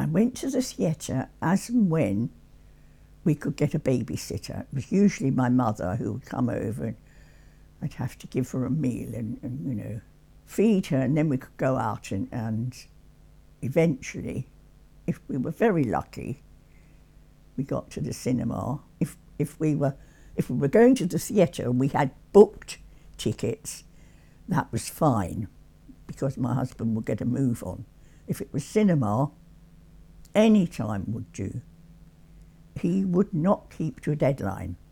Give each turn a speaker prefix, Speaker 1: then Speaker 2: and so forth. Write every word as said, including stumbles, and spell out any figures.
Speaker 1: went to the theatre as and when we could get a babysitter. It was usually my mother who would come over, and I'd have to give her a meal and, and you know, feed her, and then we could go out and, and eventually, if we were very lucky, we got to the cinema. If if we were if we were going to the theatre and we had booked tickets, that was fine, because my husband would get a move on. If it was cinema, any time would do. He would not keep to a deadline.